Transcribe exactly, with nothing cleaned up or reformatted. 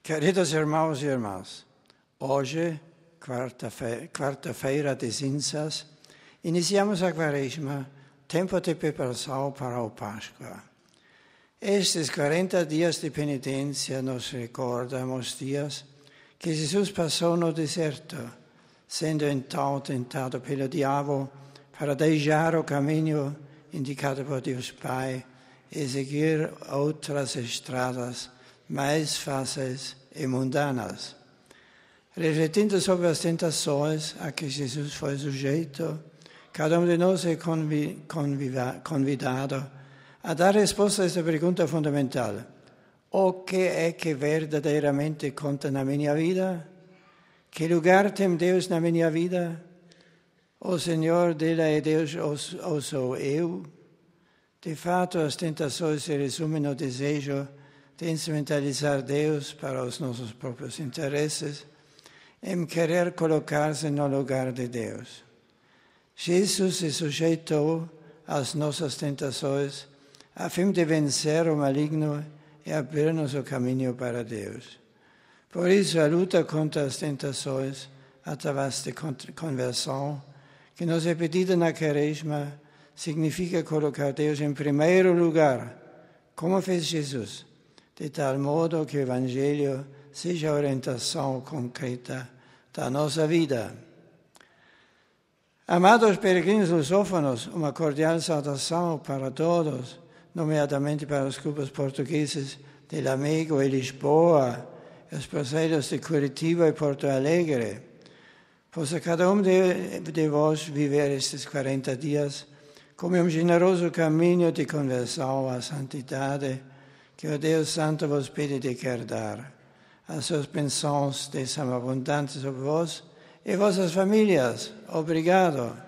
Queridos irmãos e irmãs, hoje, quarta-feira quarta de cinzas, iniciamos a Quaresma, tempo de preparação para a Páscoa. Estes quarenta dias de penitência nos recordam os dias que Jesus passou no deserto, sendo então tentado pelo diabo para deixar o caminho indicado por Deus Pai e seguir outras estradas mais fáceis e mundanas. Refletindo sobre as tentações a que Jesus foi sujeito, cada um de nós é convidado a dar resposta a esta pergunta fundamental. O que é que verdadeiramente conta na minha vida? Que lugar tem Deus na minha vida? O Senhor dela é Deus ou sou eu? De fato, as tentações se resumem no desejo de instrumentalizar Deus para os nossos próprios interesses, em querer colocar-se no lugar de Deus. Jesus se sujeitou às nossas tentações a fim de vencer o maligno e abrir-nos o caminho para Deus. Por isso, a luta contra as tentações, através de conversão, que nos é pedida na Quaresma, significa colocar Deus em primeiro lugar, como fez Jesus, de tal modo que o Evangelho seja a orientação concreta da nossa vida. Amados peregrinos lusófonos, uma cordial saudação para todos, nomeadamente para os grupos portugueses de Lamego e Lisboa, os parceiros de Curitiba e Porto Alegre. Possa cada um de, de vós viver estes quarenta dias como um generoso caminho de conversão à santidade que o Deus Santo vos pede de quer dar. As suas bênçãos desçam abundantes sobre vós e vossas famílias. Obrigado.